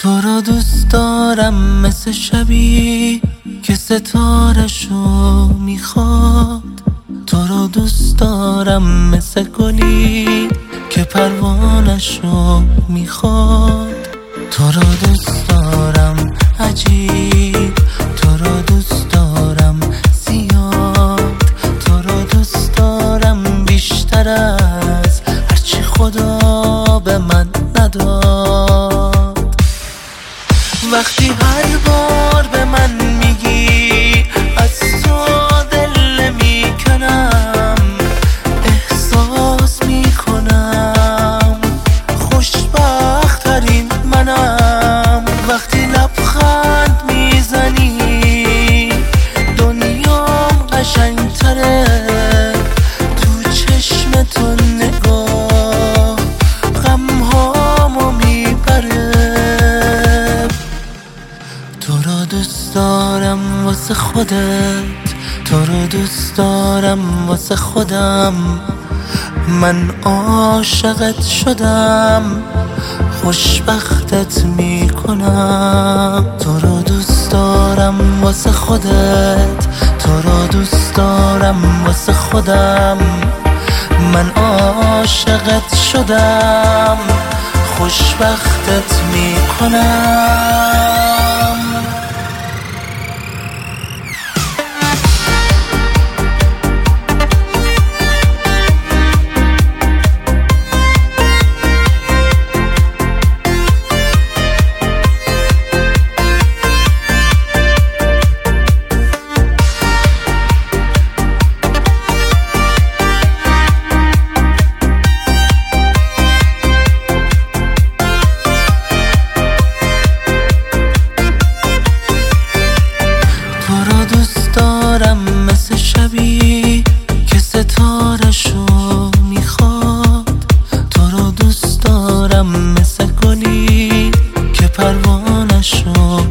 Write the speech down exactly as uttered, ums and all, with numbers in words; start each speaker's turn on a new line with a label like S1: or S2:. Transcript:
S1: تو رو دوست دارم مثل شبی که ستارشو میخواد. تو رو دوست دارم مثل گلی که پروانشو میخواد. تو رو دوست دارم عجیب، تو رو دوست دارم زیاد، تو رو دوست دارم بیشتر از هرچی خدا به من نداد. وقتی هر بار به من میگی از تو دل میکنم، احساس میکنم خوشبخت ترین منم. وقتی لبخند میزنی دنیام قشنگتره، تو چشم تو نگاه غمهامو میبره. تو رو دوست دارم واسه خودت، تو رو دوست دارم واسه خودم. من عاشقت شدم، خوشبختت میکنم. تو رو دوست دارم واسه خودت، تو رو دوست دارم واسه خودم. من عاشقت شدم، خوشبختت میکنم. دوست دارم مثل شبی که ستارشو میخواد. تو رو دوست دارم مثل گلی که پروانشو